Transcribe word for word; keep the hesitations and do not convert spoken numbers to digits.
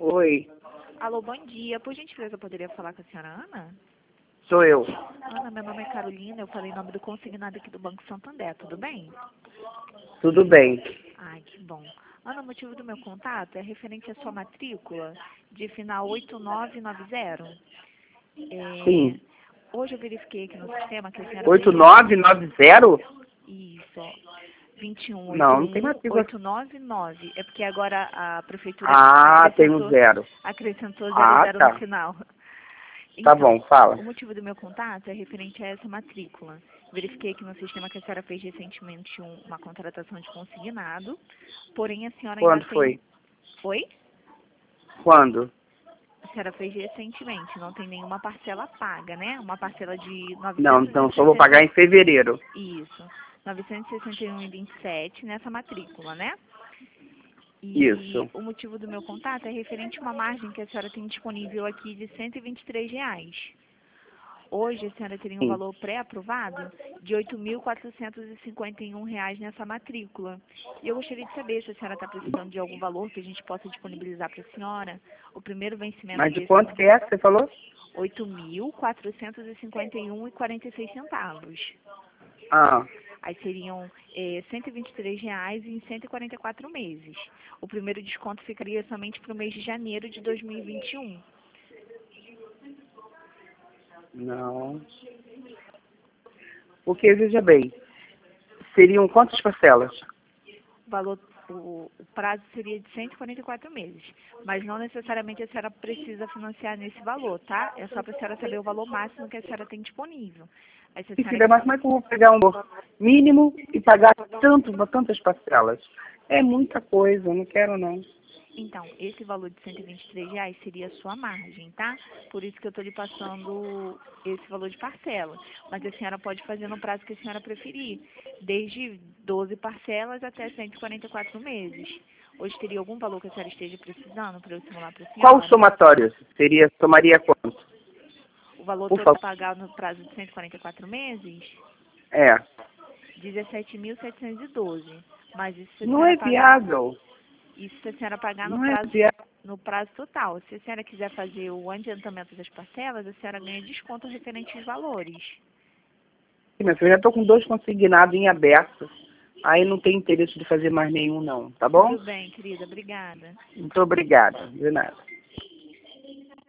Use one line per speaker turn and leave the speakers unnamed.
Oi,
Alô, bom dia. Por gentileza, eu poderia falar com a senhora Ana?
sou eu.
Ana, meu nome é Carolina, eu falei em nome do consignado aqui do Banco Santander, tudo bem?
Tudo bem?
Ai, que bom. Ana, o motivo do meu contato é referente à sua matrícula de final oito nove nove zero. É,
Sim.
hoje eu verifiquei aqui no sistema que a senhora
oito
fez
nove nove zero?
isso, ó, vinte e um oito
Não, não tem
um
matrícula.
oito nove nove. É porque agora a prefeitura
Ah, tem um
acrescentou,
zero.
acrescentou zero
Ah,
zero no
tá.
final.
Tá
Então,
bom, fala.
o motivo do meu contato é referente a essa matrícula. Verifiquei aqui no sistema que a senhora fez recentemente um- uma contratação de consignado, porém a senhora ainda
Quando
tem...
foi?
Oi?
Quando?
A senhora fez recentemente, não tem nenhuma parcela paga, né? Uma parcela de
Não,
novecentos e
então só vou
sessenta
pagar em fevereiro.
Isso, novecentos e sessenta e um vírgula vinte e sete nessa matrícula, né? E
Isso.
o motivo do meu contato é referente a uma margem que a senhora tem disponível aqui de cento e vinte e três reais. Hoje a senhora teria um
Sim.
valor pré-aprovado de oito mil quatrocentos e cinquenta e um reais nessa matrícula. E eu gostaria de saber se a senhora está precisando de algum valor que a gente possa disponibilizar para a senhora. O primeiro vencimento
Mas de
desse
quanto que é que você falou?
oito mil quatrocentos e cinquenta e um reais e quarenta e seis centavos.
Ah,
Aí seriam eh, cento e vinte e três reais em cento e quarenta e quatro meses. O primeiro desconto ficaria somente para o mês de janeiro de dois mil e vinte e um.
não. Porque, veja bem, seriam quantas parcelas?
O valor, o, o prazo seria de cento e quarenta e quatro meses. Mas não necessariamente a senhora precisa financiar nesse valor, tá? É só para a senhora saber o valor máximo que a senhora tem disponível. Aí se a
E
senhora
filha, mas como é que eu vou pegar um valor mínimo e pagar tanto, tantas parcelas? É muita coisa, eu não quero não.
Então, esse valor de cento e vinte e três reais seria a sua margem, tá? Por isso que eu estou lhe passando esse valor de parcela. Mas a senhora pode fazer no prazo que a senhora preferir, desde doze parcelas até cento e quarenta e quatro meses. Hoje teria algum valor que a senhora esteja precisando para eu simular para a
Qual o
senhora?
somatório? Seria, somaria quanto?
O valor
Por
todo a
favor.
pagar no prazo de cento e quarenta e quatro meses?
É.
dezessete mil setecentos e doze. Mas isso se a
Não
senhora
é
pagar...
viável.
Isso se a senhora pagar no
Não é
prazo,
viável.
no prazo total. Se a senhora quiser fazer o adiantamento das parcelas, a senhora ganha desconto referente aos valores.
Minha filha, eu já estou com dois consignados em aberto. Aí não tem interesse de fazer mais nenhum não, tá bom?
Tudo bem, querida. Obrigada.
Muito obrigada. De nada.